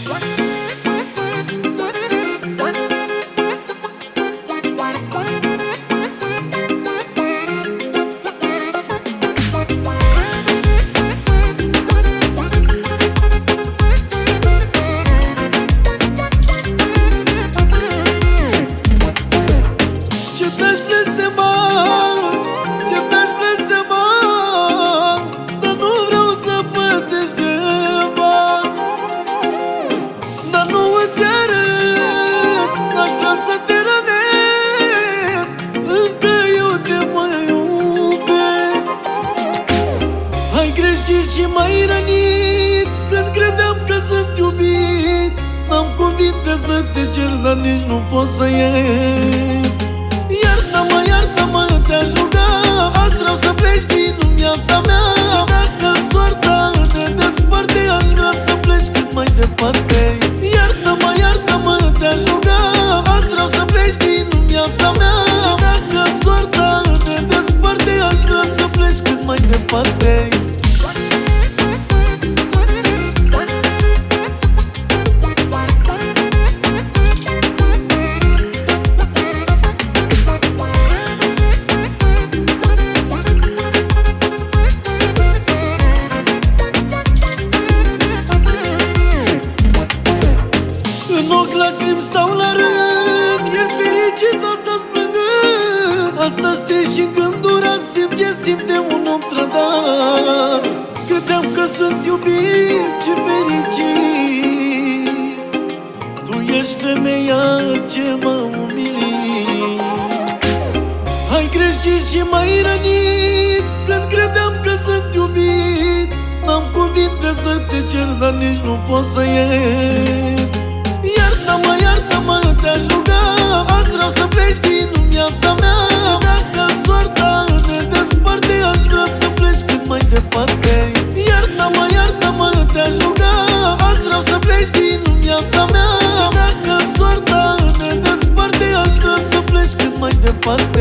Și m-ai rănit când credeam că sunt iubit. N-am cuvinte să te cer, dar nici nu pot să iert. Iartă-mă, iartă-mă, te-aș ruga, azi vreau să pleci din viața mea. Și dacă soarta ne desparte, aș vrea să pleci cât mai departe. Iartă-mă, iartă-mă, te-aș ruga, azi vreau să pleci din viața mea. Și dacă soarta ne desparte, aș vrea să pleci cât mai departe. În ochi lacrimi stau la rând, e fericit, asta-ți plângând. Astăzi treci și gândurat, simt ce simte un om trădat. Credeam că sunt iubit și fericit, tu ești femeia ce m-a umilit. Ai greșit și m-ai rănit când credeam că sunt iubit. N-am cuvinte să te cer, dar nici nu pot să iert. Iartă-mă, iartă-mă, te-aș ruga, azi vreau să pleci din viața mea. Și dacă soarta ne desparte, aș vrea să pleci cât mai departe. Iartă-mă, iartă-mă, te-aș ruga, azi vreau să pleci din viața mea. Și dacă soarta ne desparte, aș vrea să pleci cât mai departe.